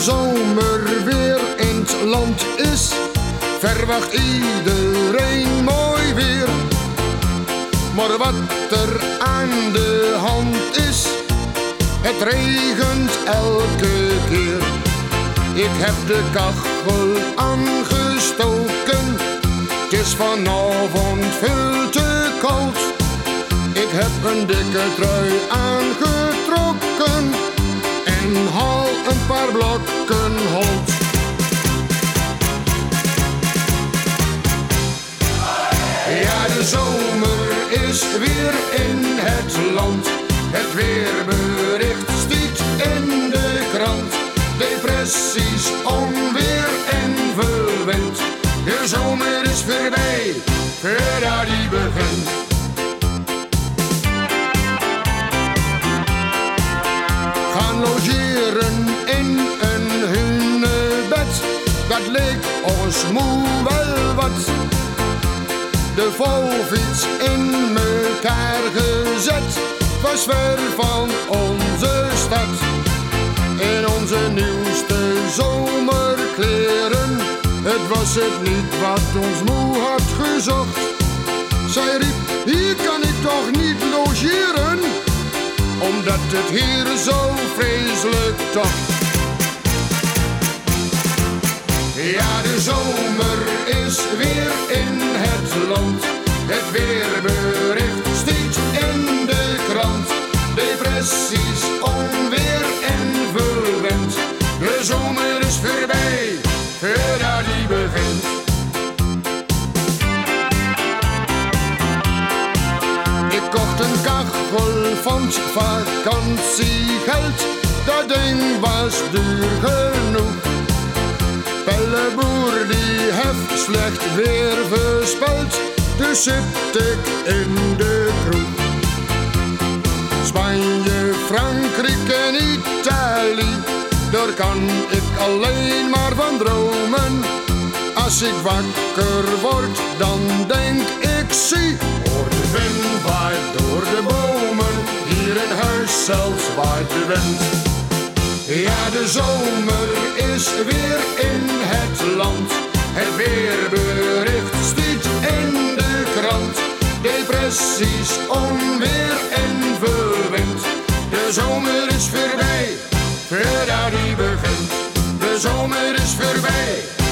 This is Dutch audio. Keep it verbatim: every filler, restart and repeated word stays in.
zomer weer in het land is, verwacht iedereen mooi weer. Maar wat er aan de hand is, het regent elke keer. Ik heb de kachel aangestoken, het is vanavond veel te koud. Ik heb een dikke trui aangetrokken en haal een paar blokken hout. Ja, de zomer is weer in het land. Het weerbericht stiet in de krant. Depressies, onweer en veel wind. De zomer is voorbij, voordat die begint. Gaan logeren in een hunebed, dat leek ons moe wel wat. De volfiets in mekaar gezet, was ver van onze stad. In onze nieuwste zomerkleren, het was het niet wat ons moe had gezocht. Zij riep, hier kan ik toch niet logeren, omdat het hier zo vreselijk tocht. Ja, de zomer is weer in het land. Het weerbericht stiet in de krant. Depressies, onweer en veel wind. De zomer is voorbij, voordat die begint. Ik kocht een kachel van het vakantiegeld. Dat ding was duur genoeg. Pelleboer die heeft slecht weer voorspeld, dus zit ik in de kroeg. Spanje, Frankrijk en Italië, daar kan ik alleen maar van dromen. Als ik wakker word, dan denk ik, zie, hoor de wind waait door de bomen, hier in huis zelfs waait de wind. Ja, de zomer is weer in het land. Het weerbericht stiet in de krant. Depressies, onweer en veel wind. De zomer is voorbij, voordat die begint. De zomer is voorbij.